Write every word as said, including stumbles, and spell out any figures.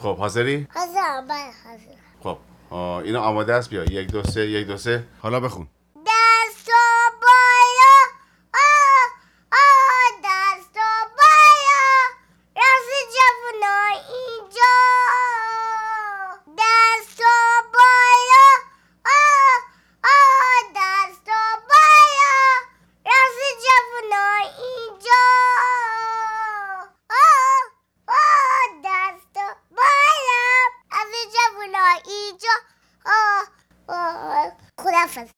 خب حاضری؟ حاضرم بله حاضرم. خب آه، اینا آماده است. بیا یک دو سه یک دو سه. حالا بخون.